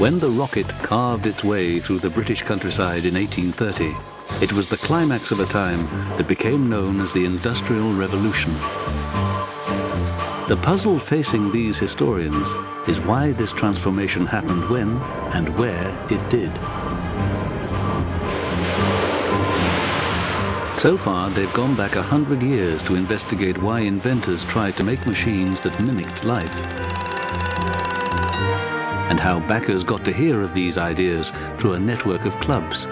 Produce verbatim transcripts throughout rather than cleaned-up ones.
When the rocket carved its way through the British countryside in eighteen thirty, it was the climax of a time that became known as the Industrial Revolution. The puzzle facing these historians is why this transformation happened when and where it did. So far, they've gone back a hundred years to investigate why inventors tried to make machines that mimicked life, and how backers got to hear of these ideas through a network of clubs.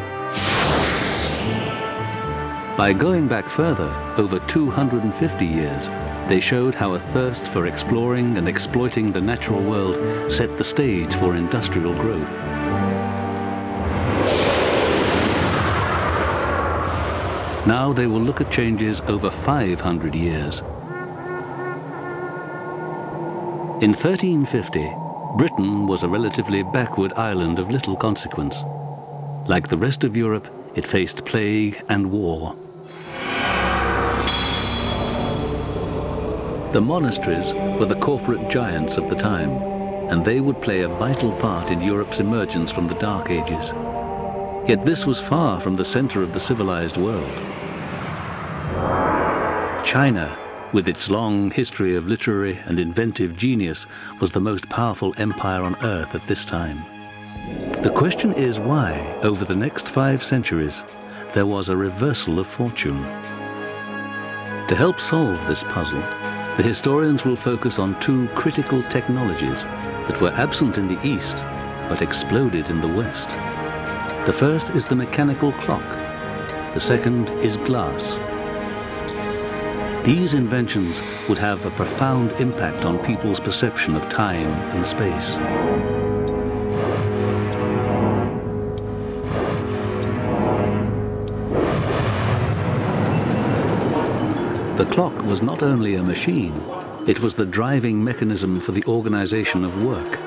By going back further, over two hundred fifty years, they showed how a thirst for exploring and exploiting the natural world set the stage for industrial growth. Now they will look at changes over five hundred years. In thirteen fifty, Britain was a relatively backward island of little consequence. Like the rest of Europe, it faced plague and war. The monasteries were the corporate giants of the time, and they would play a vital part in Europe's emergence from the Dark Ages. Yet this was far from the center of the civilized world. China, with its long history of literary and inventive genius, was the most powerful empire on earth at this time. The question is why, over the next five centuries, there was a reversal of fortune. To help solve this puzzle, the historians will focus on two critical technologies that were absent in the East, but exploded in the West. The first is the mechanical clock. The second is glass. These inventions would have a profound impact on people's perception of time and space. The clock was not only a machine, it was the driving mechanism for the organization of work.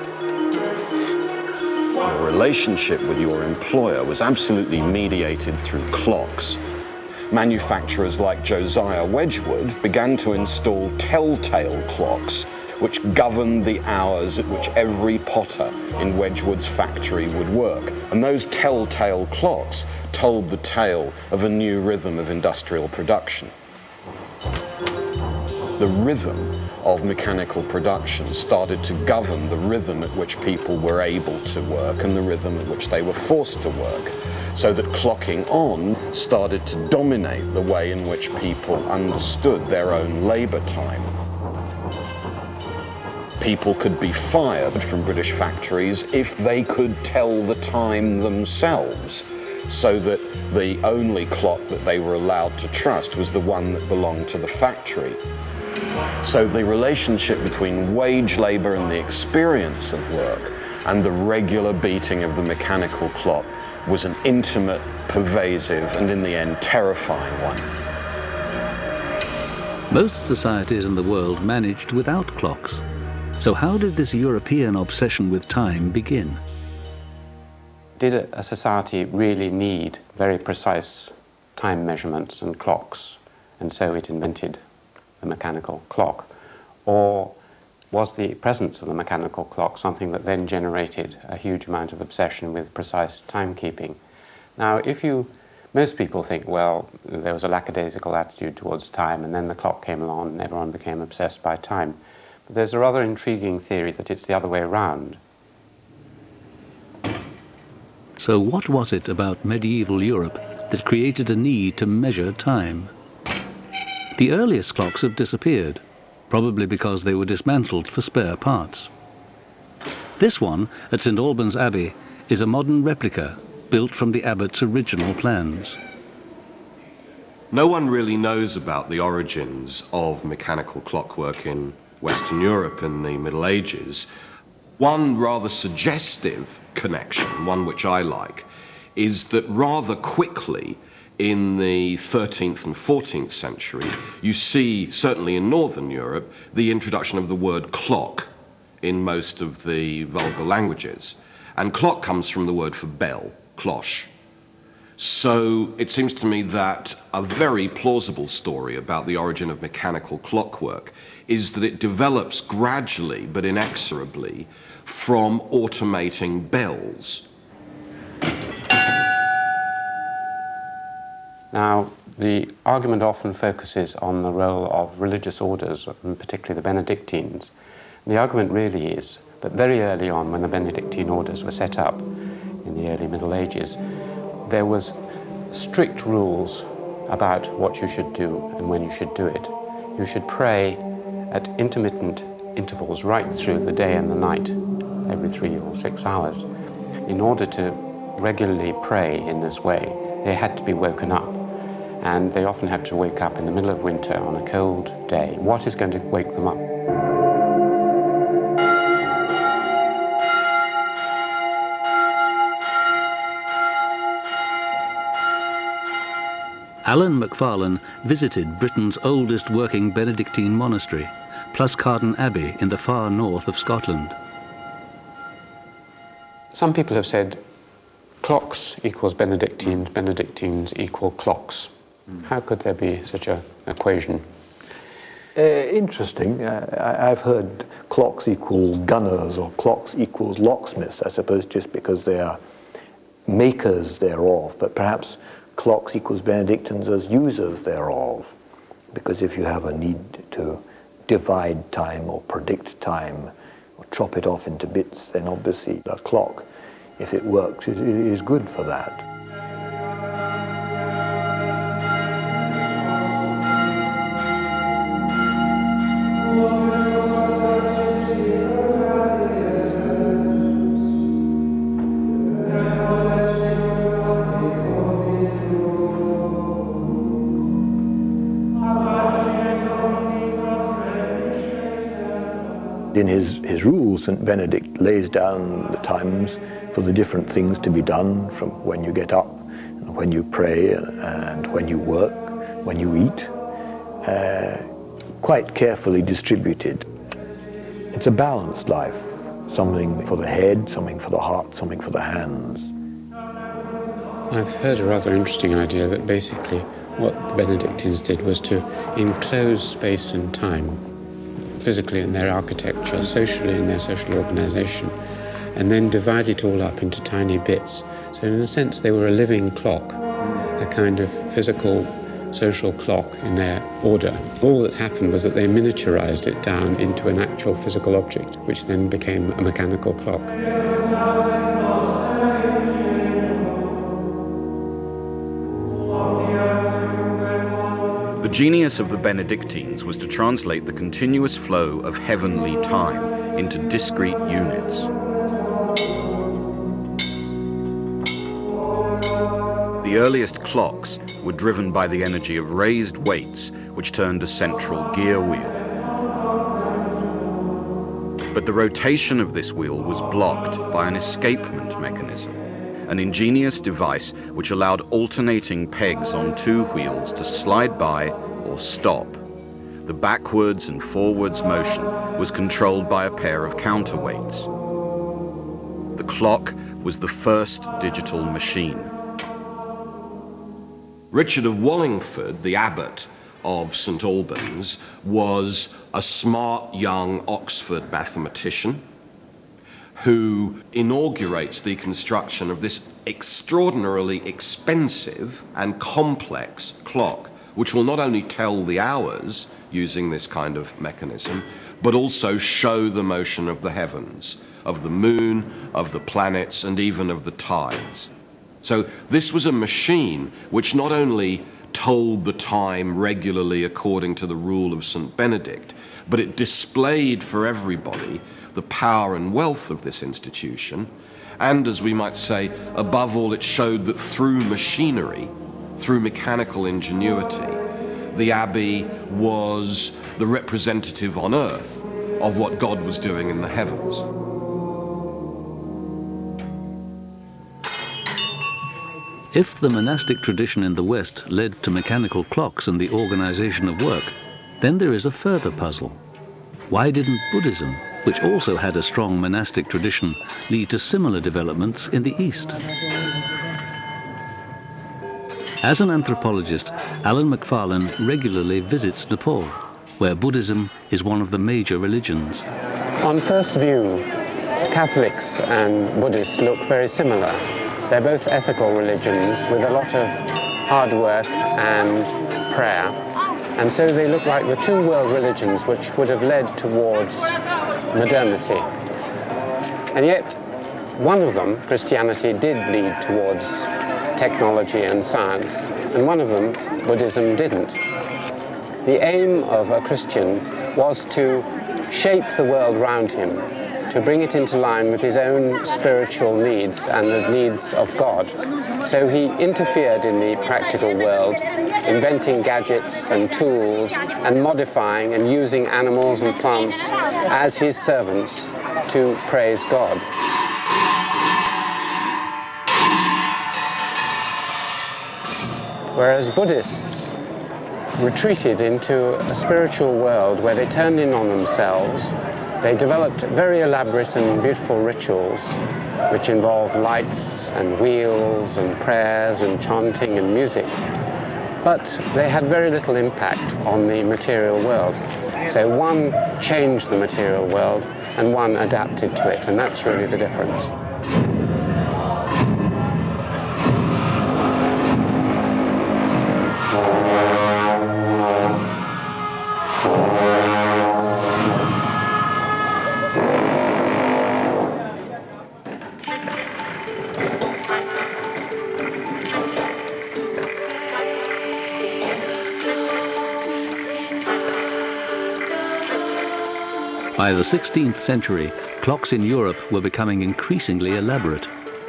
Your relationship with your employer was absolutely mediated through clocks. Manufacturers like Josiah Wedgwood began to install telltale clocks which governed the hours at which every potter in Wedgwood's factory would work. And those telltale clocks told the tale of a new rhythm of industrial production. The rhythm of mechanical production started to govern the rhythm at which people were able to work and the rhythm at which they were forced to work, so that clocking on started to dominate the way in which people understood their own labor time. People could be fired from British factories if they could tell the time themselves, so that the only clock that they were allowed to trust was the one that belonged to the factory. So the relationship between wage labor and the experience of work and the regular beating of the mechanical clock was an intimate, pervasive, and in the end, terrifying one. Most societies in the world managed without clocks. So how did this European obsession with time begin? Did a society really need very precise time measurements and clocks, and so it invented the mechanical clock? Or was the presence of the mechanical clock something that then generated a huge amount of obsession with precise timekeeping? Now, if you, most people think, well, there was a lackadaisical attitude towards time, and then the clock came along and everyone became obsessed by time. But there's a rather intriguing theory that it's the other way around. So what was it about medieval Europe that created a need to measure time? The earliest clocks have disappeared, probably because they were dismantled for spare parts. This one at Saint Albans Abbey is a modern replica built from the abbot's original plans. No one really knows about the origins of mechanical clockwork in Western Europe in the Middle Ages. One rather suggestive connection, one which I like, is that rather quickly in the thirteenth and fourteenth century, you see, certainly in Northern Europe, the introduction of the word clock in most of the vulgar languages. And clock comes from the word for bell, cloche. So it seems to me that a very plausible story about the origin of mechanical clockwork is that it develops gradually but inexorably from automating bells. Now, the argument often focuses on the role of religious orders, and particularly the Benedictines. The argument really is that very early on, when the Benedictine orders were set up in the early Middle Ages, there was strict rules about what you should do and when you should do it. You should pray at intermittent intervals right through the day and the night, every three or six hours. In order to regularly pray in this way, they had to be woken up. And they often had to wake up in the middle of winter on a cold day. What is going to wake them up? Alan Macfarlane visited Britain's oldest working Benedictine monastery, Pluscarden Abbey in the far north of Scotland. Some people have said clocks equals Benedictines, Benedictines equal clocks. How could there be such an equation? Uh, interesting. Uh, I, I've heard clocks equal gunners or clocks equals locksmiths, I suppose just because they are makers thereof, but perhaps clocks equals Benedictines as users thereof, because if you have a need to divide time or predict time or chop it off into bits, then obviously a clock, if it works, it, it is good for that. In his, his rules, Saint Benedict lays down the times for the different things to be done, from when you get up, and when you pray, and when you work, when you eat, uh, quite carefully distributed. It's a balanced life, something for the head, something for the heart, something for the hands. I've heard a rather interesting idea that basically what the Benedictines did was to enclose space and time, physically in their architecture, socially in their social organization, and then divide it all up into tiny bits. So in a sense they were a living clock, a kind of physical social clock in their order. All that happened was that they miniaturized it down into an actual physical object, which then became a mechanical clock. The genius of the Benedictines was to translate the continuous flow of heavenly time into discrete units. The earliest clocks were driven by the energy of raised weights, which turned a central gear wheel. But the rotation of this wheel was blocked by an escapement mechanism, an ingenious device which allowed alternating pegs on two wheels to slide by or stop. The backwards and forwards motion was controlled by a pair of counterweights. The clock was the first digital machine. Richard of Wallingford, the abbot of Saint Albans, was a smart young Oxford mathematician who inaugurates the construction of this extraordinarily expensive and complex clock, which will not only tell the hours using this kind of mechanism, but also show the motion of the heavens, of the moon, of the planets, and even of the tides. So this was a machine which not only told the time regularly according to the rule of Saint Benedict, but it displayed for everybody the power and wealth of this institution, and, as we might say, above all, it showed that through machinery, through mechanical ingenuity, the Abbey was the representative on earth of what God was doing in the heavens. If the monastic tradition in the West led to mechanical clocks and the organization of work, then there is a further puzzle. Why didn't Buddhism, which also had a strong monastic tradition, lead to similar developments in the East? As an anthropologist, Alan Macfarlane regularly visits Nepal. where Buddhism is one of the major religions. On first view, Catholics and Buddhists look very similar. They're both ethical religions with a lot of hard work and prayer. And so they look like the two world religions which would have led towards modernity. And yet, one of them, Christianity, did lead towards technology and science, and one of them, Buddhism, didn't. The aim of a Christian was to shape the world around him, to bring it into line with his own spiritual needs and the needs of God. So he interfered in the practical world, inventing gadgets and tools and modifying and using animals and plants as his servants to praise God. Whereas Buddhists retreated into a spiritual world where they turned in on themselves. They developed very elaborate and beautiful rituals which involved lights and wheels and prayers and chanting and music. But they had very little impact on the material world. So one changed the material world and one adapted to it, and that's really the difference. By the sixteenth century, clocks in Europe were becoming increasingly elaborate.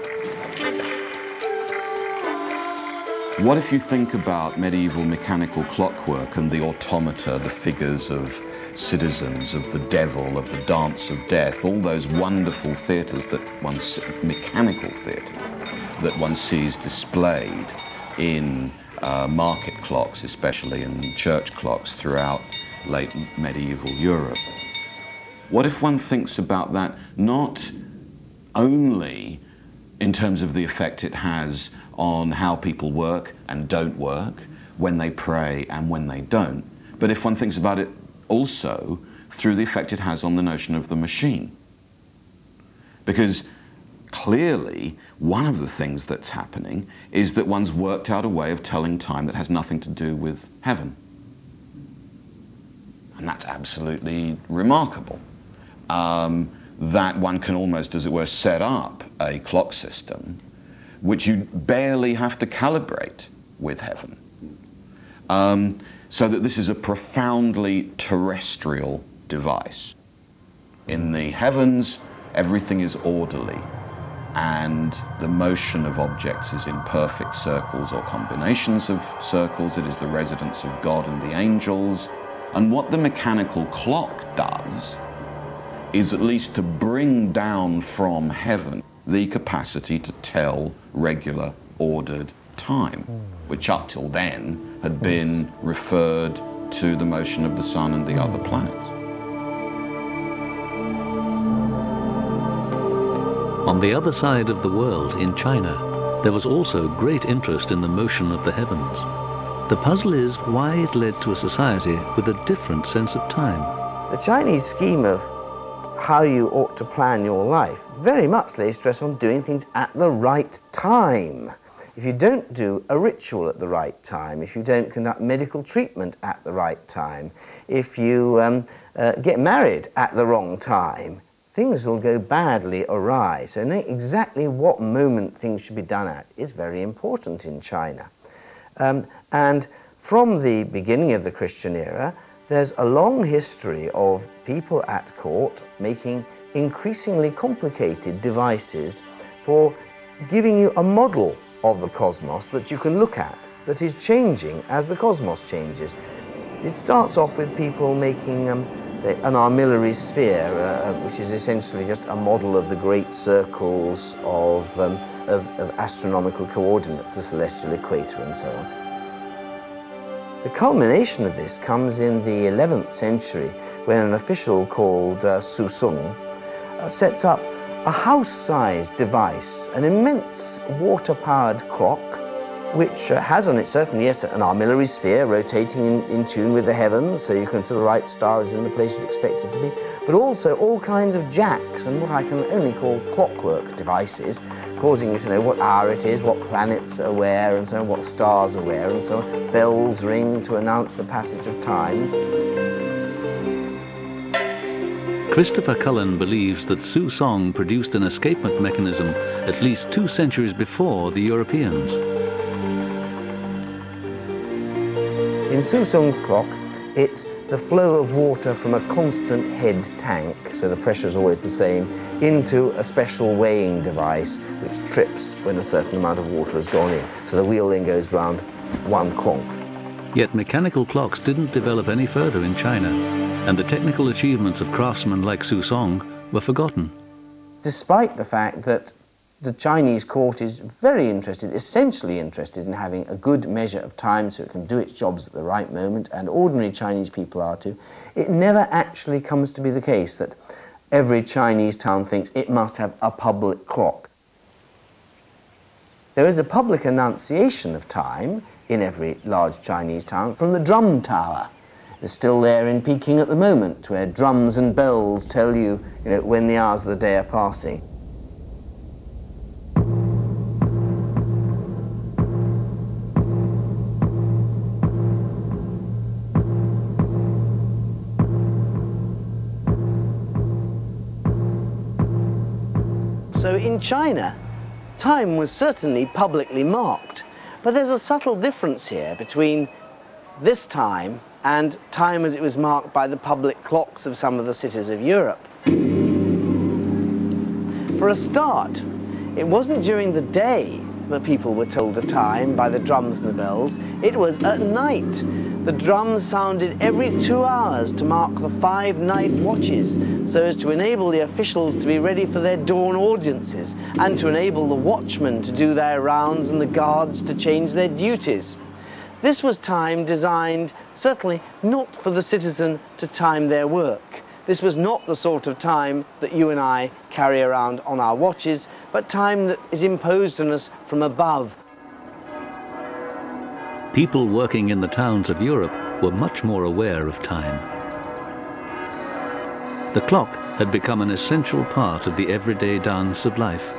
What if you think about medieval mechanical clockwork and the automata, the figures of citizens, of the devil, of the dance of death, all those wonderful theatres that one, mechanical theatres, that one sees displayed in uh, market clocks, especially in church clocks throughout late medieval Europe. What if one thinks about that not only in terms of the effect it has on how people work and don't work, when they pray and when they don't, but if one thinks about it also through the effect it has on the notion of the machine. Because clearly, one of the things that's happening is that one's worked out a way of telling time that has nothing to do with heaven. And that's absolutely remarkable. Um, that one can almost, as it were, set up a clock system which you barely have to calibrate with heaven. Um, so that this is a profoundly terrestrial device. In the heavens, everything is orderly, and the motion of objects is in perfect circles or combinations of circles. It is the residence of God and the angels. And what the mechanical clock does is at least to bring down from heaven the capacity to tell regular, ordered time, which up till then had been referred to the motion of the sun and the other planets. On the other side of the world, in China, there was also great interest in the motion of the heavens. The puzzle is why it led to a society with a different sense of time. The Chinese scheme of how you ought to plan your life very much lays stress on doing things at the right time. If you don't do a ritual at the right time, if you don't conduct medical treatment at the right time, if you um, uh, get married at the wrong time, things will go badly awry. So knowing exactly what moment things should be done at is very important in China. Um, and from the beginning of the Christian era, there's a long history of people at court making increasingly complicated devices for giving you a model of the cosmos that you can look at, that is changing as the cosmos changes. It starts off with people making, um, say, an armillary sphere, uh, which is essentially just a model of the great circles of, um, of, of astronomical coordinates, the celestial equator and so on. The culmination of this comes in the eleventh century when an official called uh, Su Sung uh, sets up a house-sized device, an immense water-powered clock which uh, has on it certainly, yes, an armillary sphere rotating in, in tune with the heavens, so you can sort of write stars in the place you'd expect it to be, but also all kinds of jacks and what I can only call clockwork devices, causing you to know what hour it is, what planets are where, and so on, what stars are where, and so on. Bells ring to announce the passage of time. Christopher Cullen believes that Susong produced an escapement mechanism at least two centuries before the Europeans. In Susong's clock, it's the flow of water from a constant head tank, so the pressure is always the same, into a special weighing device which trips when a certain amount of water has gone in. So the wheel then goes round one clonk. Yet mechanical clocks didn't develop any further in China, and the technical achievements of craftsmen like Susong were forgotten. Despite the fact that the Chinese court is very interested, essentially interested in having a good measure of time so it can do its jobs at the right moment, and ordinary Chinese people are too, it never actually comes to be the case that every Chinese town thinks it must have a public clock. There is a public annunciation of time in every large Chinese town from the drum tower. It's still there in Peking at the moment, where drums and bells tell you, you know, when the hours of the day are passing. So in China, time was certainly publicly marked, but there's a subtle difference here between this time and time as it was marked by the public clocks of some of the cities of Europe. For a start, it wasn't during the day that people were told the time by the drums and the bells. It was at night. The drums sounded every two hours to mark the five night watches, so as to enable the officials to be ready for their dawn audiences, and to enable the watchmen to do their rounds and the guards to change their duties. This was time designed, certainly not for the citizen to time their work. This was not the sort of time that you and I carry around on our watches, but time that is imposed on us from above. People working in the towns of Europe were much more aware of time. The clock had become an essential part of the everyday dance of life.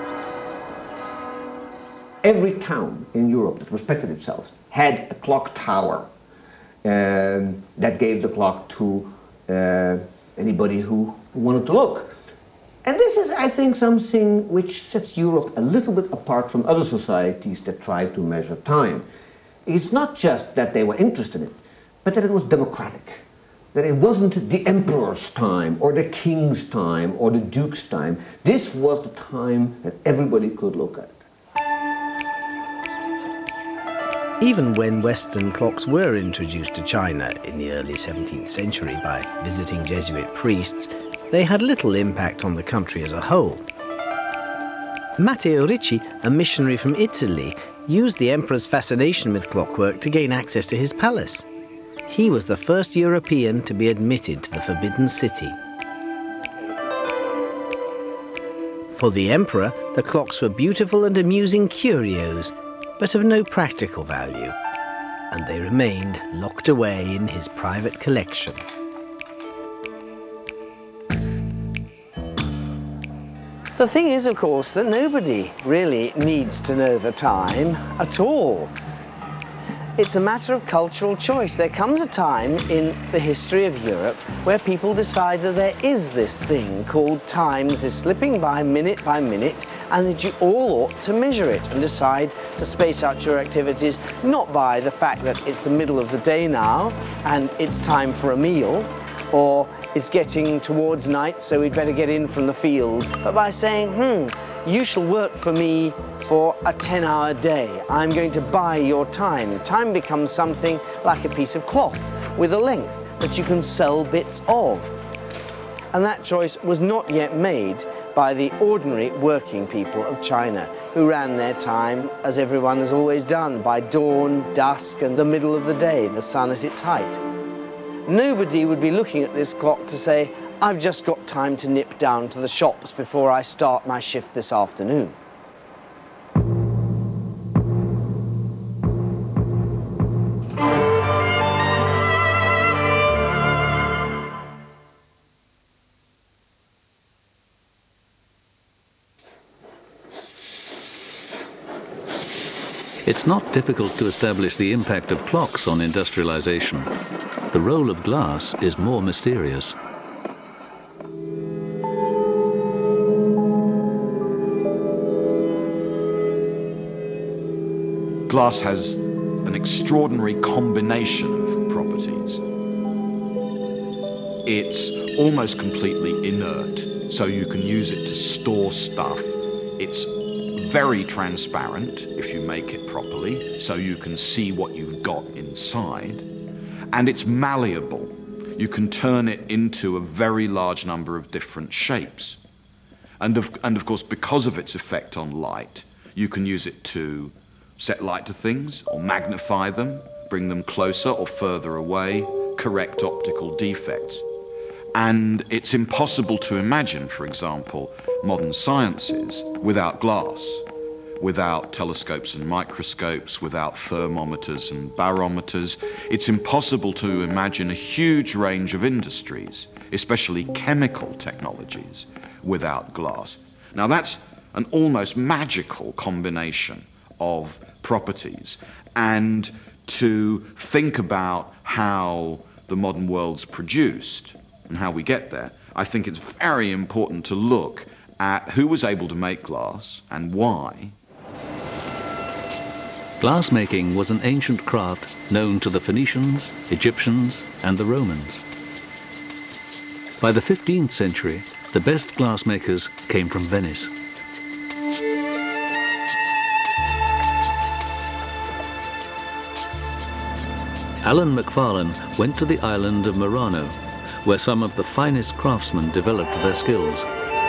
Every town in Europe that respected itself had a clock tower um, that gave the clock to uh, anybody who wanted to look. And this is, I think, something which sets Europe a little bit apart from other societies that try to measure time. It's not just that they were interested in it, but that it was democratic. That it wasn't the emperor's time, or the king's time, or the duke's time. This was the time that everybody could look at. Even when Western clocks were introduced to China in the early seventeenth century by visiting Jesuit priests, they had little impact on the country as a whole. Matteo Ricci, a missionary from Italy, used the emperor's fascination with clockwork to gain access to his palace. He was the first European to be admitted to the Forbidden City. For the emperor, the clocks were beautiful and amusing curios, but of no practical value, and they remained locked away in his private collection. The thing is, of course, that nobody really needs to know the time at all. It's a matter of cultural choice. There comes a time in the history of Europe where people decide that there is this thing called time that is slipping by minute by minute, and that you all ought to measure it and decide to space out your activities, not by the fact that it's the middle of the day now and it's time for a meal, or it's getting towards night so we'd better get in from the field, but by saying, hmm, you shall work for me for a ten hour day. I'm going to buy your time. Time becomes something like a piece of cloth with a length that you can sell bits of. And that choice was not yet made by the ordinary working people of China, who ran their time as everyone has always done, by dawn, dusk, and the middle of the day, the sun at its height. Nobody would be looking at this clock to say, I've just got time to nip down to the shops before I start my shift this afternoon. It's not difficult to establish the impact of clocks on industrialization. The role of glass is more mysterious. Glass has an extraordinary combination of properties. It's almost completely inert, so you can use it to store stuff. It's very transparent if you make it properly, so you can see what you've got inside. And it's malleable. You can turn it into a very large number of different shapes. And of, and of course, because of its effect on light, you can use it to set light to things, or magnify them, bring them closer or further away, correct optical defects. And it's impossible to imagine, for example, modern sciences without glass, without telescopes and microscopes, without thermometers and barometers. It's impossible to imagine a huge range of industries, especially chemical technologies, without glass. Now that's an almost magical combination of properties, and to think about how the modern world's produced and how we get there, I think it's very important to look at who was able to make glass and why. Glassmaking was an ancient craft known to the Phoenicians, Egyptians, and the Romans. By the fifteenth century, the best glassmakers came from Venice. Alan Macfarlane went to the island of Murano, where some of the finest craftsmen developed their skills.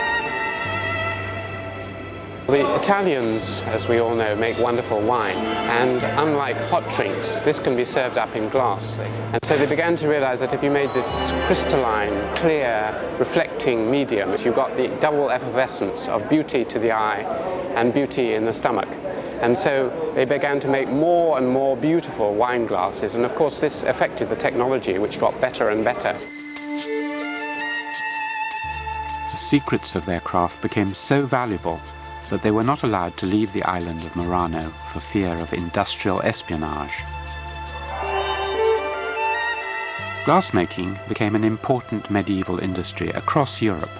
The Italians, as we all know, make wonderful wine, and unlike hot drinks, this can be served up in glass. And so they began to realize that if you made this crystalline, clear, reflecting medium, you got the double effervescence of beauty to the eye and beauty in the stomach. And so they began to make more and more beautiful wine glasses, and of course this affected the technology, which got better and better. The secrets of their craft became so valuable that they were not allowed to leave the island of Murano for fear of industrial espionage. Glassmaking became an important medieval industry across Europe.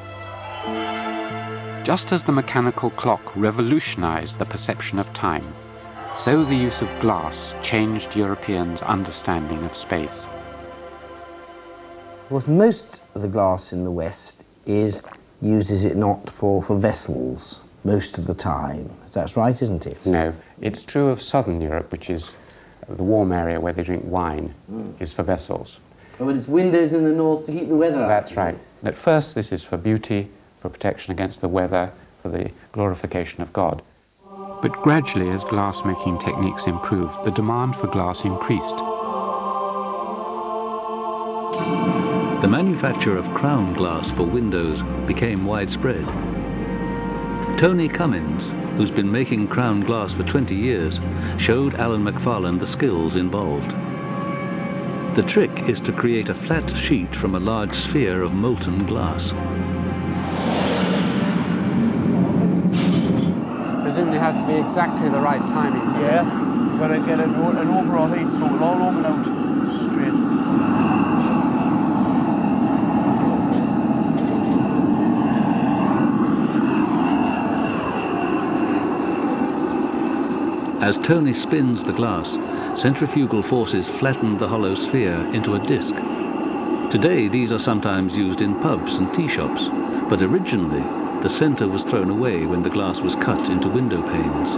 Just as the mechanical clock revolutionized the perception of time, so the use of glass changed Europeans' understanding of space. Of course, most of the glass in the West is used, is it not, for, for vessels most of the time. That's right, isn't it? No, it's true of southern Europe, which is the warm area where they drink wine, mm. is for vessels. Oh, but it's windows in the north to keep the weather out. That's right. It? At first this is for beauty, for protection against the weather, for the glorification of God. But gradually, as glass-making techniques improved, the demand for glass increased. The manufacture of crown glass for windows became widespread. Tony Cummins, who's been making crown glass for twenty years, showed Alan Macfarlane the skills involved. The trick is to create a flat sheet from a large sphere of molten glass. Presumably it has to be exactly the right timing for yeah, this. Yeah, when I get an, an overall heat, so it'll all open out straight. As Tony spins the glass, centrifugal forces flatten the hollow sphere into a disc. Today, these are sometimes used in pubs and tea shops, but originally, the center was thrown away when the glass was cut into window panes.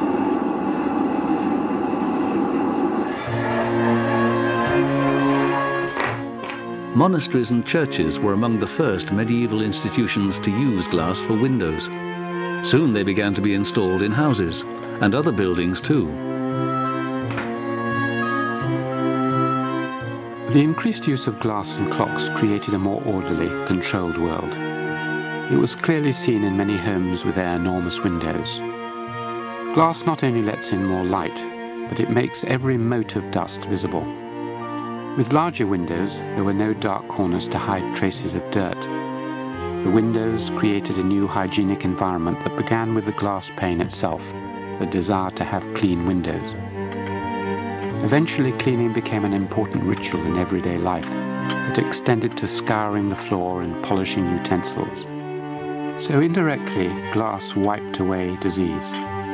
Monasteries and churches were among the first medieval institutions to use glass for windows. Soon they began to be installed in houses, and other buildings too. The increased use of glass and clocks created a more orderly, controlled world. It was clearly seen in many homes with their enormous windows. Glass not only lets in more light, but it makes every mote of dust visible. With larger windows, there were no dark corners to hide traces of dirt. The windows created a new hygienic environment that began with the glass pane itself, the desire to have clean windows. Eventually, cleaning became an important ritual in everyday life that extended to scouring the floor and polishing utensils. So indirectly, glass wiped away disease.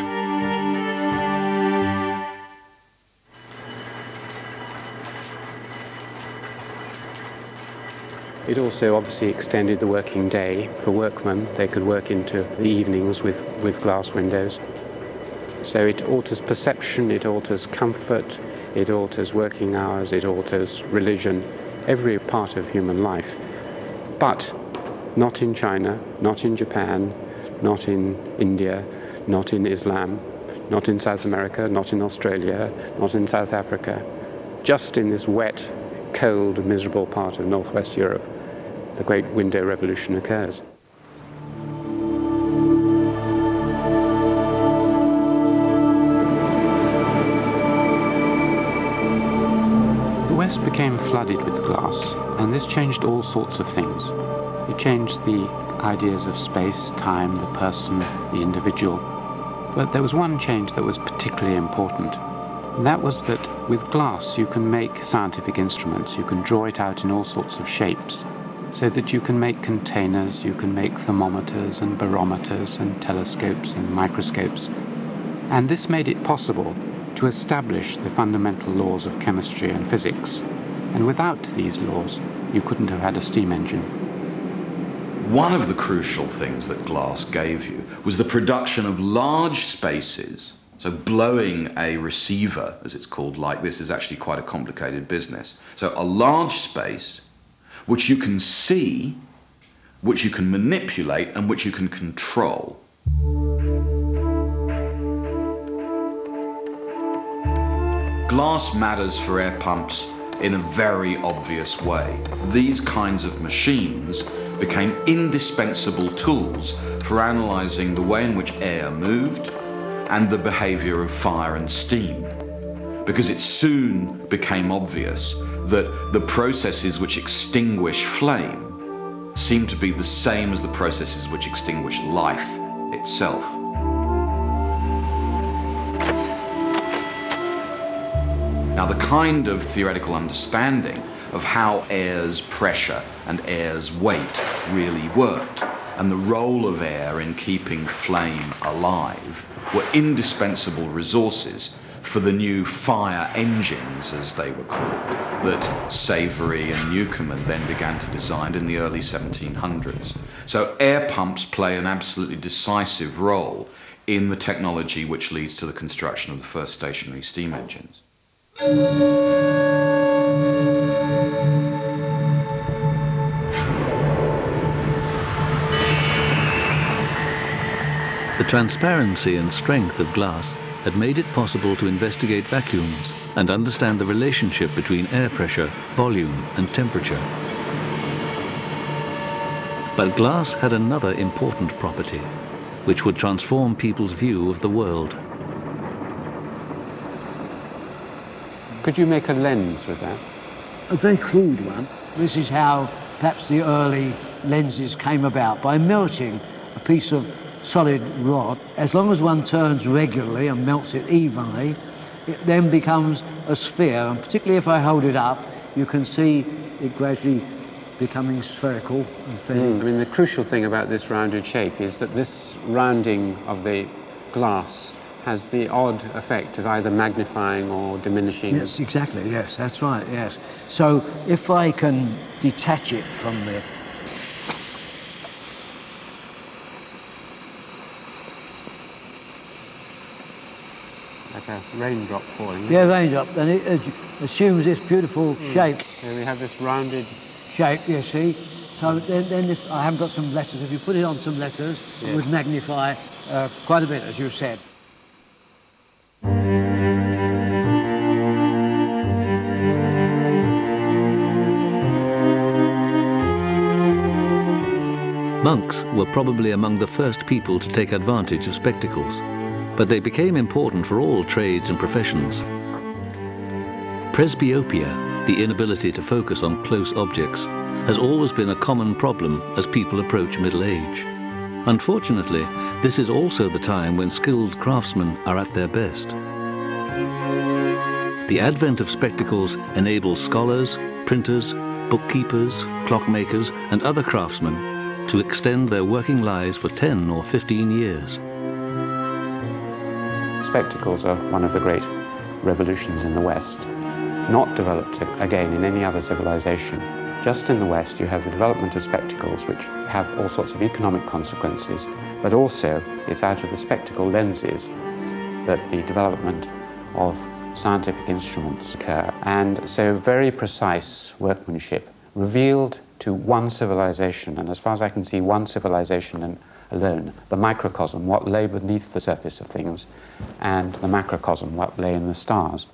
It also obviously extended the working day for workmen. They could work into the evenings with, with glass windows. So it alters perception, it alters comfort, it alters working hours, it alters religion, every part of human life. But not in China, not in Japan, not in India, not in Islam, not in South America, not in Australia, not in South Africa. Just in this wet, cold, miserable part of northwest Europe, the Great Window Revolution occurs. The West became flooded with glass, and this changed all sorts of things. It changed the ideas of space, time, the person, the individual. But there was one change that was particularly important, and that was that with glass you can make scientific instruments, you can draw it out in all sorts of shapes, so that you can make containers, you can make thermometers and barometers and telescopes and microscopes. And this made it possible to establish the fundamental laws of chemistry and physics. And without these laws, you couldn't have had a steam engine. One of the crucial things that glass gave you was the production of large spaces. So blowing a receiver, as it's called, like this, is actually quite a complicated business. So a large space which you can see, which you can manipulate, and which you can control. Glass matters for air pumps in a very obvious way. These kinds of machines became indispensable tools for analyzing the way in which air moved and the behavior of fire and steam, because it soon became obvious that the processes which extinguish flame seem to be the same as the processes which extinguish life itself. Now, the kind of theoretical understanding of how air's pressure and air's weight really worked, and the role of air in keeping flame alive, were indispensable resources for the new fire engines, as they were called, that Savery and Newcomen then began to design in the early seventeen hundreds. So air pumps play an absolutely decisive role in the technology which leads to the construction of the first stationary steam engines. The transparency and strength of glass had made it possible to investigate vacuums and understand the relationship between air pressure, volume, and temperature. But glass had another important property, which would transform people's view of the world. Could you make a lens with that? A very crude one. This is how perhaps the early lenses came about, by melting a piece of solid rod. As long as one turns regularly and melts it evenly, it then becomes a sphere, and particularly if I hold it up, you can see it gradually becoming spherical and fairly. Mm. I mean, the crucial thing about this rounded shape is that this rounding of the glass has the odd effect of either magnifying or diminishing. Yes, exactly, yes, that's right, yes. So if I can detach it from the like a raindrop falling. Yeah, raindrop, and it assumes this beautiful mm. shape. So we have this rounded shape, you see. So then, then if I haven't got some letters, if you put it on some letters, yes, it would magnify uh, quite a bit, as you said. Monks were probably among the first people to take advantage of spectacles, but they became important for all trades and professions. Presbyopia, the inability to focus on close objects, has always been a common problem as people approach middle age. Unfortunately, this is also the time when skilled craftsmen are at their best. The advent of spectacles enables scholars, printers, bookkeepers, clockmakers, and other craftsmen to extend their working lives for ten or fifteen years. Spectacles are one of the great revolutions in the West, not developed again in any other civilization. Just in the West, you have the development of spectacles, which have all sorts of economic consequences, but also it's out of the spectacle lenses that the development of scientific instruments occur. And so very precise workmanship revealed to one civilization, and as far as I can see, one civilization alone, the microcosm, what lay beneath the surface of things, and the macrocosm, what lay in the stars.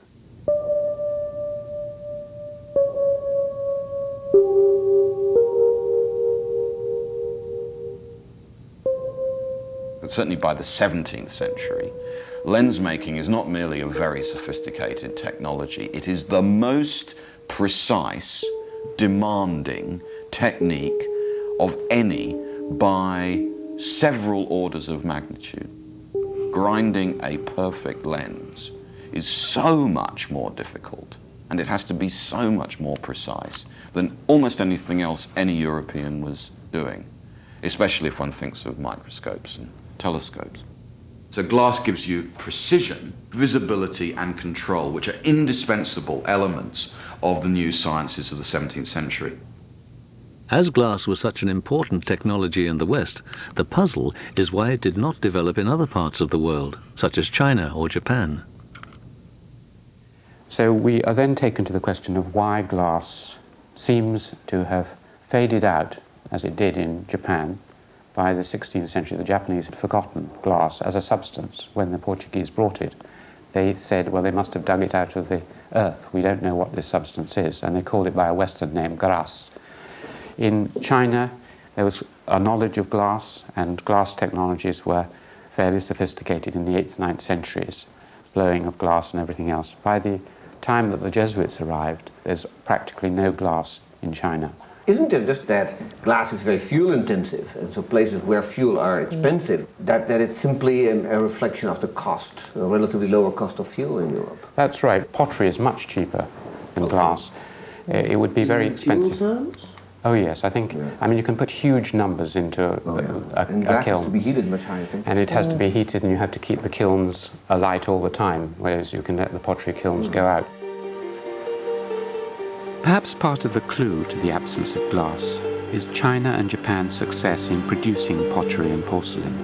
But certainly by the seventeenth century, lens making is not merely a very sophisticated technology, it is the most precise, demanding technique of any by several orders of magnitude. Grinding a perfect lens is so much more difficult, and it has to be so much more precise than almost anything else any European was doing, especially if one thinks of microscopes and telescopes. So glass gives you precision, visibility, and control, which are indispensable elements of the new sciences of the seventeenth century. As glass was such an important technology in the West, the puzzle is why it did not develop in other parts of the world, such as China or Japan. So we are then taken to the question of why glass seems to have faded out, as it did in Japan. By the sixteenth century, the Japanese had forgotten glass as a substance. When the Portuguese brought it, they said, well, they must have dug it out of the earth. We don't know what this substance is. And they called it by a Western name, gras. In China, there was a knowledge of glass, and glass technologies were fairly sophisticated in the eighth, ninth centuries, blowing of glass and everything else. By the time that the Jesuits arrived, there's practically no glass in China. Isn't it just that glass is very fuel intensive, and so places where fuel are expensive, mm. that, that it's simply a, a reflection of the cost, a relatively lower cost of fuel in Europe? That's right. Pottery is much cheaper than okay. glass. Uh, it would be very expensive. Fuel terms? Oh yes, I think, yeah. I mean, you can put huge numbers into a, oh, yeah. a, a, and glass a kiln. has to be heated much higher, I think. And it has mm. to be heated, and you have to keep the kilns alight all the time, whereas you can let the pottery kilns mm. go out. Perhaps part of the clue to the absence of glass is China and Japan's success in producing pottery and porcelain.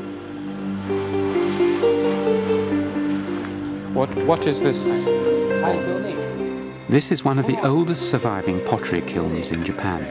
What, what is this? This is one of the oldest surviving pottery kilns in Japan.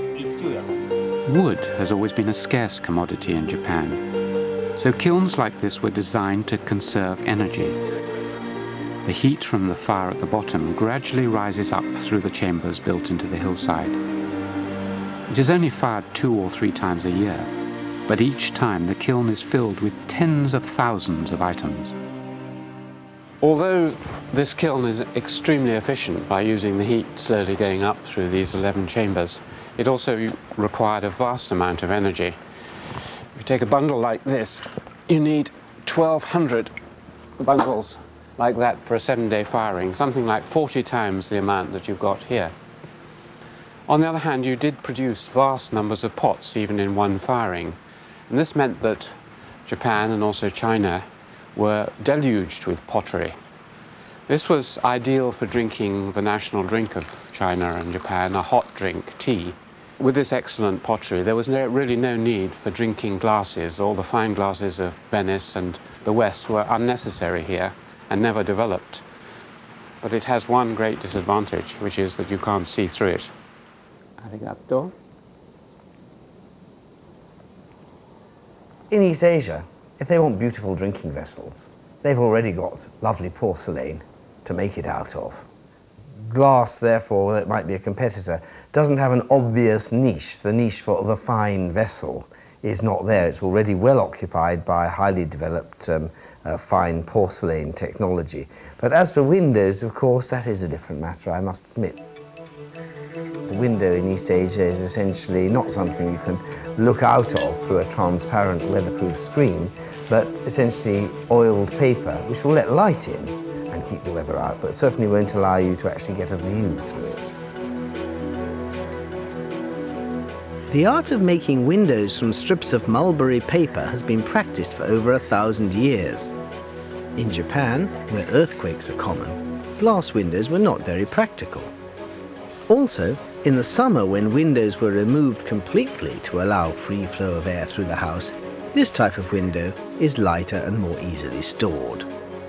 Wood has always been a scarce commodity in Japan, so kilns like this were designed to conserve energy. The heat from the fire at the bottom gradually rises up through the chambers built into the hillside. It is only fired two or three times a year, but each time the kiln is filled with tens of thousands of items. Although this kiln is extremely efficient by using the heat slowly going up through these eleven chambers, it also required a vast amount of energy. If you take a bundle like this, you need twelve hundred bundles like that for a seven-day firing, something like forty times the amount that you've got here. On the other hand, you did produce vast numbers of pots even in one firing, and this meant that Japan and also China were deluged with pottery. This was ideal for drinking the national drink of China and Japan, a hot drink, tea. With this excellent pottery, there was no, really no need for drinking glasses. All the fine glasses of Venice and the West were unnecessary here and never developed. But it has one great disadvantage, which is that you can't see through it. Arigato. In East Asia, if they want beautiful drinking vessels, they've already got lovely porcelain to make it out of. Glass, therefore, that might be a competitor, doesn't have an obvious niche. The niche for the fine vessel is not there. It's already well occupied by highly developed um, uh, fine porcelain technology. But as for windows, of course, that is a different matter, I must admit. The window in East Asia is essentially not something you can look out of through a transparent weatherproof screen, but essentially oiled paper, which will let light in, and keep the weather out, but certainly won't allow you to actually get a view through it. The art of making windows from strips of mulberry paper has been practiced for over a thousand years. In Japan, where earthquakes are common, glass windows were not very practical. Also, in the summer when windows were removed completely to allow free flow of air through the house, this type of window is lighter and more easily stored.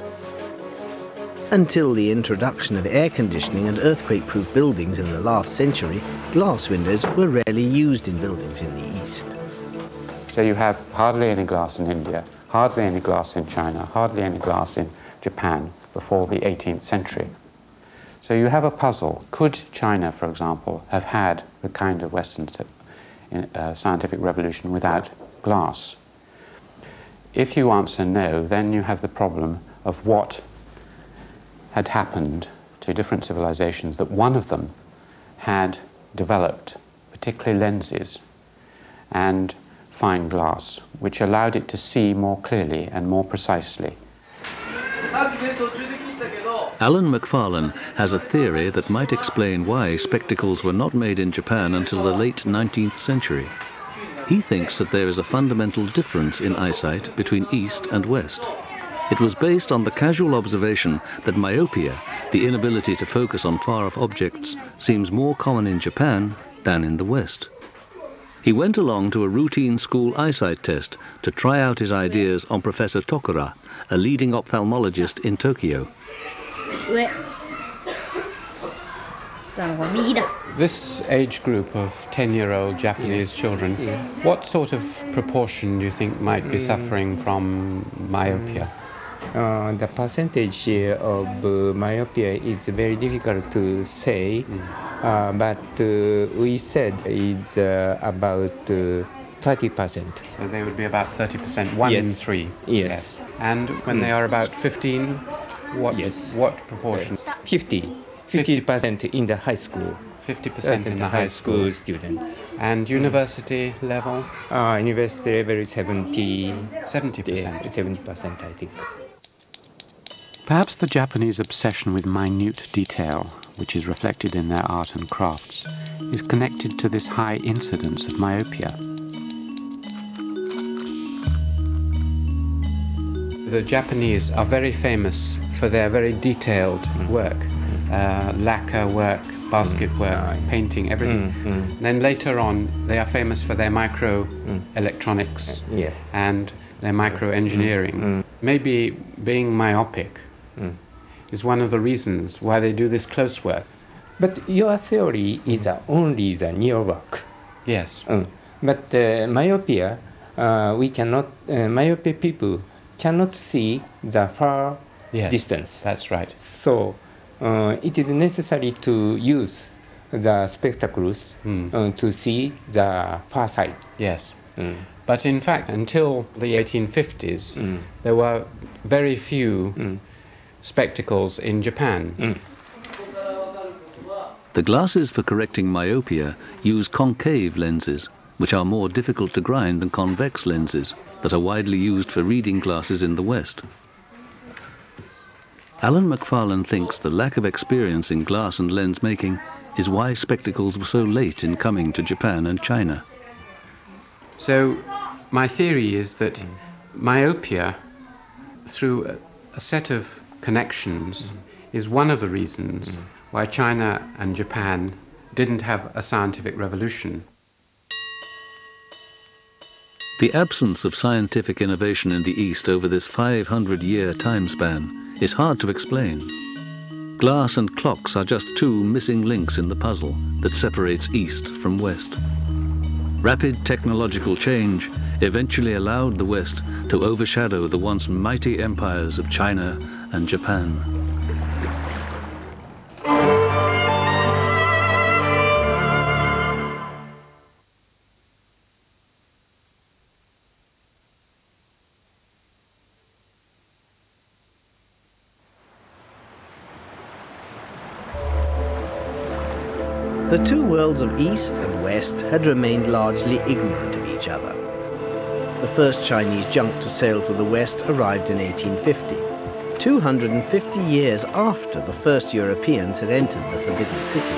Until the introduction of air conditioning and earthquake-proof buildings in the last century, glass windows were rarely used in buildings in the East. So you have hardly any glass in India, hardly any glass in China, hardly any glass in Japan before the eighteenth century. So you have a puzzle. Could China, for example, have had the kind of Western uh, scientific revolution without glass? If you answer no, then you have the problem of what had happened to different civilizations, that one of them had developed particularly lenses and fine glass, which allowed it to see more clearly and more precisely. Alan Macfarlane has a theory that might explain why spectacles were not made in Japan until the late nineteenth century. He thinks that there is a fundamental difference in eyesight between East and West. It was based on the casual observation that myopia, the inability to focus on far-off objects, seems more common in Japan than in the West. He went along to a routine school eyesight test to try out his ideas on Professor Tokura, a leading ophthalmologist in Tokyo. This age group of ten-year-old Japanese children, what sort of proportion do you think might be suffering from myopia? Uh, the percentage of uh, myopia is very difficult to say, mm. uh, but uh, we said it's uh, about uh, thirty percent. So they would be about thirty percent, one yes. in three? Yes. yes. And when mm. they are about fifteen, what, yes. what proportion? fifty. fifty percent in the high school. fifty percent in the high school. school students. And university mm. level? Uh, university level is seventy. seventy percent? seventy percent, I think. Perhaps the Japanese obsession with minute detail, which is reflected in their art and crafts, is connected to this high incidence of myopia. The Japanese are very famous for their very detailed mm. work, uh, lacquer work, basket mm. work, mm. painting, everything. Mm. Mm. Then later on, they are famous for their micro mm. electronics uh, yes. and their micro engineering. Mm. Maybe being myopic Mm. is one of the reasons why they do this close work. But your theory is uh, only the near work. Yes. Mm. But uh, myopia, uh, we cannot, uh, myopic people cannot see the far yes, distance. That's right. So uh, it is necessary to use the spectacles mm. uh, to see the far side. Yes. Mm. But in fact, until the eighteen fifties, mm. there were very few mm. spectacles in Japan. Mm. The glasses for correcting myopia use concave lenses, which are more difficult to grind than convex lenses that are widely used for reading glasses in the West. Alan Macfarlane thinks the lack of experience in glass and lens making is why spectacles were so late in coming to Japan and China. So my theory is that mm. myopia, through a, a set of connections, mm. is one of the reasons mm. why China and Japan didn't have a scientific revolution. The absence of scientific innovation in the East over this five hundred year time span is hard to explain. Glass and clocks are just two missing links in the puzzle that separates East from West. Rapid technological change eventually allowed the West to overshadow the once mighty empires of China and Japan. The two worlds of East and West had remained largely ignorant of each other. The first Chinese junk to sail to the West arrived in eighteen fifty. two hundred fifty years after the first Europeans had entered the Forbidden City.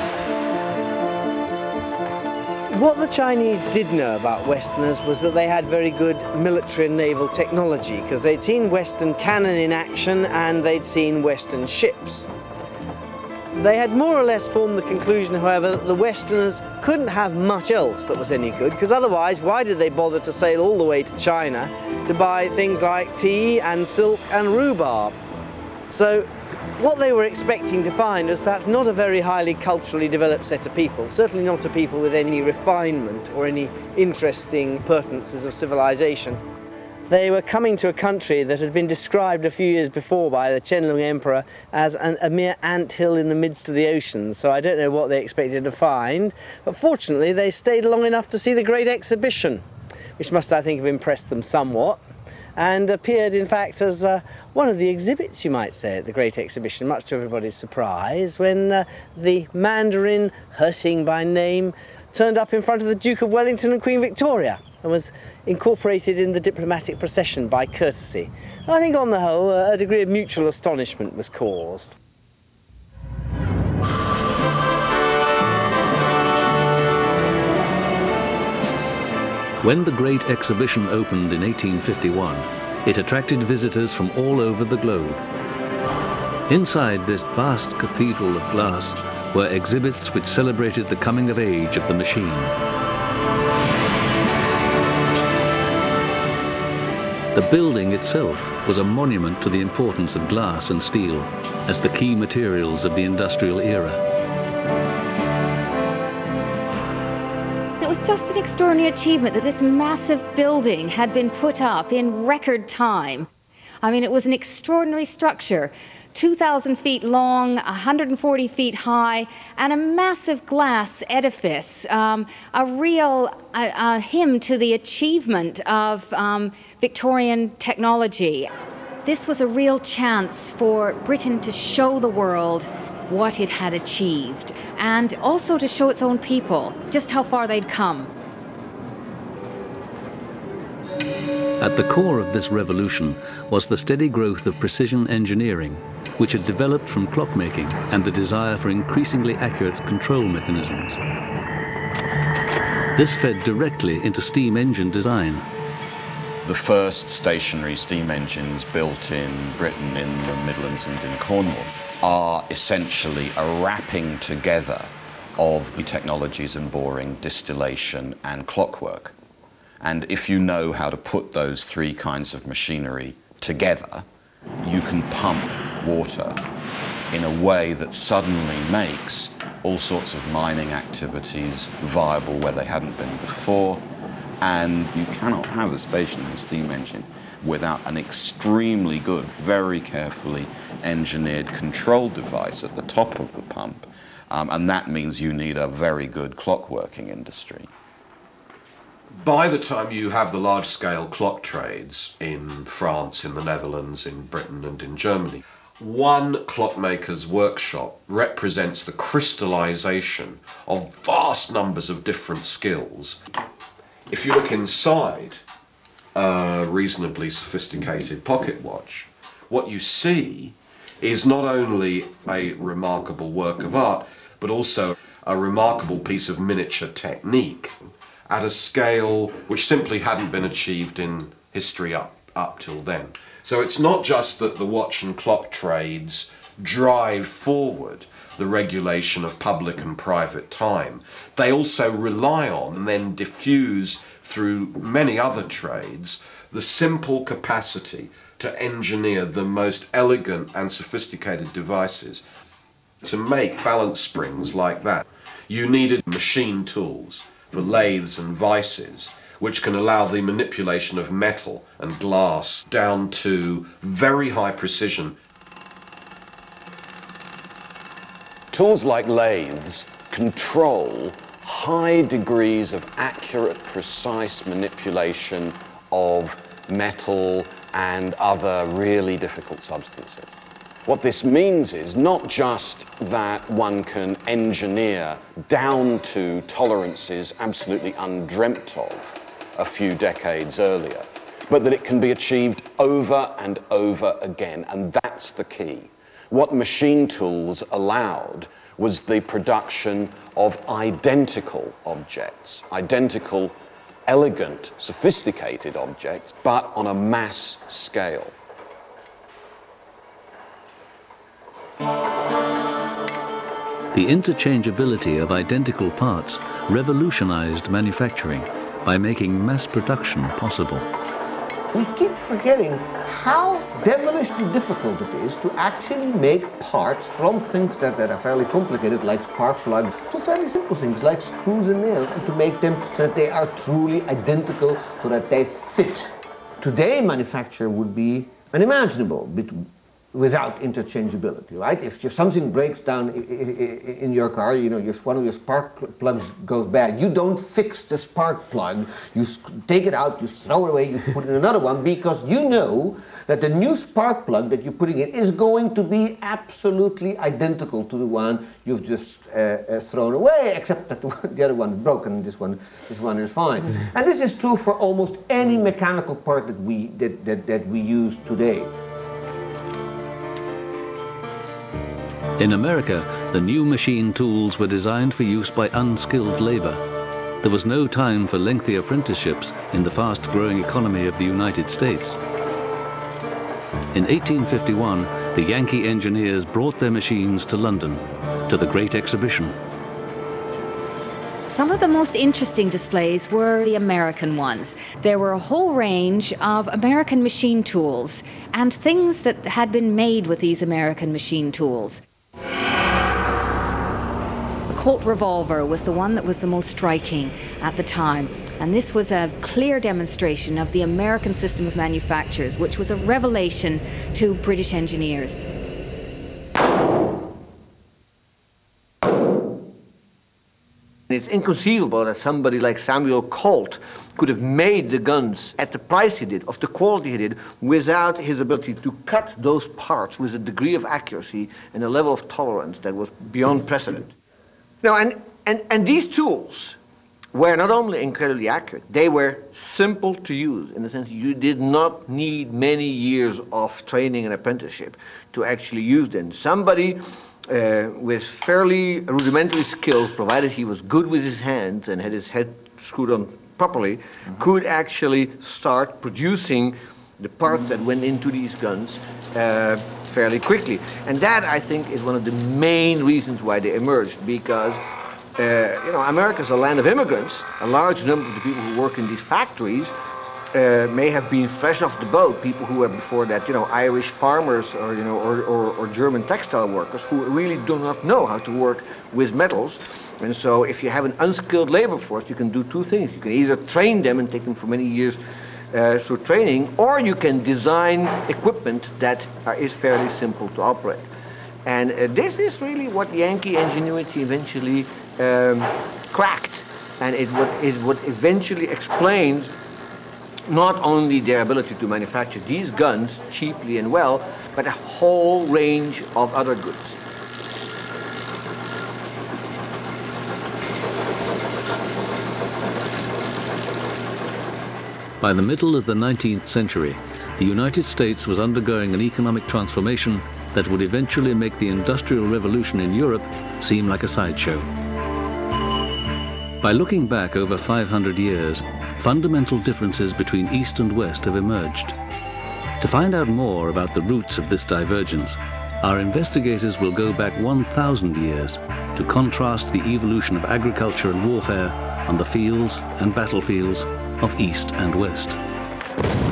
What the Chinese did know about Westerners was that they had very good military and naval technology, because they'd seen Western cannon in action and they'd seen Western ships. They had more or less formed the conclusion, however, that the Westerners couldn't have much else that was any good, because otherwise why did they bother to sail all the way to China to buy things like tea and silk and rhubarb? So what they were expecting to find was perhaps not a very highly culturally developed set of people, certainly not a people with any refinement or any interesting pertinences of civilization. They were coming to a country that had been described a few years before by the Qianlong Emperor as an, a mere anthill in the midst of the ocean, so I don't know what they expected to find, but fortunately they stayed long enough to see the Great Exhibition, which must, I think, have impressed them somewhat, and appeared in fact as uh, one of the exhibits, you might say, at the Great Exhibition, much to everybody's surprise, when uh, the Mandarin, Hsing by name, turned up in front of the Duke of Wellington and Queen Victoria and was incorporated in the diplomatic procession by courtesy. I think on the whole a degree of mutual astonishment was caused. When the Great Exhibition opened in eighteen fifty-one, it attracted visitors from all over the globe. Inside this vast cathedral of glass were exhibits which celebrated the coming of age of the machine. The building itself was a monument to the importance of glass and steel as the key materials of the industrial era. It was just an extraordinary achievement that this massive building had been put up in record time. I mean, it was an extraordinary structure, two thousand feet long, one hundred forty feet high, and a massive glass edifice, um, a real a, a hymn to the achievement of um, Victorian technology. This was a real chance for Britain to show the world what it had achieved, and also to show its own people just how far they'd come. At the core of this revolution was the steady growth of precision engineering, which had developed from clockmaking and the desire for increasingly accurate control mechanisms. This fed directly into steam engine design. The first stationary steam engines built in Britain, in the Midlands and in Cornwall, are essentially a wrapping together of the technologies in boring, distillation and clockwork. And if you know how to put those three kinds of machinery together, you can pump water in a way that suddenly makes all sorts of mining activities viable where they hadn't been before. And you cannot have a stationary steam engine without an extremely good, very carefully engineered control device at the top of the pump. Um, and that means you need a very good clockworking industry. By the time you have the large-scale clock trades in France, in the Netherlands, in Britain and in Germany, one clockmaker's workshop represents the crystallization of vast numbers of different skills. If you look inside a reasonably sophisticated pocket watch, what you see is not only a remarkable work of art, but also a remarkable piece of miniature technique at a scale which simply hadn't been achieved in history up, up till then. So it's not just that the watch and clock trades drive forward the regulation of public and private time. They also rely on and then diffuse through many other trades the simple capacity to engineer the most elegant and sophisticated devices. To make balance springs like that, you needed machine tools for lathes and vices, which can allow the manipulation of metal and glass down to very high precision. Tools like lathes control high degrees of accurate, precise manipulation of metal and other really difficult substances. What this means is not just that one can engineer down to tolerances absolutely undreamt of a few decades earlier, but that it can be achieved over and over again, and that That's the key. What machine tools allowed was the production of identical objects, identical, elegant, sophisticated objects, but on a mass scale. The interchangeability of identical parts revolutionized manufacturing by making mass production possible. We keep forgetting how devilishly difficult it is to actually make parts from things that, that are fairly complicated, like spark plugs, to fairly simple things like screws and nails, and to make them so that they are truly identical, so that they fit. Today, manufacture would be unimaginable without interchangeability, right? If, if something breaks down in your car, you know, your, one of your spark plugs goes bad, you don't fix the spark plug. You take it out, you throw it away, you put in another one, because you know that the new spark plug that you're putting in is going to be absolutely identical to the one you've just uh, uh, thrown away, except that the, one, the other one is broken and this one, this one is fine. Mm-hmm. And this is true for almost any mechanical part that we, that, that, that we use today. In America, the new machine tools were designed for use by unskilled labor. There was no time for lengthy apprenticeships in the fast-growing economy of the United States. In eighteen fifty-one, the Yankee engineers brought their machines to London, to the Great Exhibition. Some of the most interesting displays were the American ones. There were a whole range of American machine tools and things that had been made with these American machine tools. Colt revolver was the one that was the most striking at the time, and this was a clear demonstration of the American system of manufactures, which was a revelation to British engineers. It's inconceivable that somebody like Samuel Colt could have made the guns at the price he did, of the quality he did, without his ability to cut those parts with a degree of accuracy and a level of tolerance that was beyond precedent. Now, and, and, and these tools were not only incredibly accurate, they were simple to use, in the sense you did not need many years of training and apprenticeship to actually use them. Somebody uh, with fairly rudimentary skills, provided he was good with his hands and had his head screwed on properly, mm-hmm. could actually start producing the parts that went into these guns uh, fairly quickly. And that, I think, is one of the main reasons why they emerged, because uh, you know, America's a land of immigrants. A large number of the people who work in these factories uh, may have been fresh off the boat, people who were before that, you know, Irish farmers or, you know, or, or, or German textile workers who really do not know how to work with metals. And so if you have an unskilled labor force, you can do two things. You can either train them and take them for many years Uh, through training, or you can design equipment that uh, is fairly simple to operate. And uh, this is really what Yankee ingenuity eventually um, cracked, and it what is what eventually explains not only their ability to manufacture these guns cheaply and well, but a whole range of other goods. By the middle of the nineteenth century, the United States was undergoing an economic transformation that would eventually make the Industrial Revolution in Europe seem like a sideshow. By looking back over five hundred years, fundamental differences between East and West have emerged. To find out more about the roots of this divergence, our investigators will go back one thousand years to contrast the evolution of agriculture and warfare on the fields and battlefields of East and West.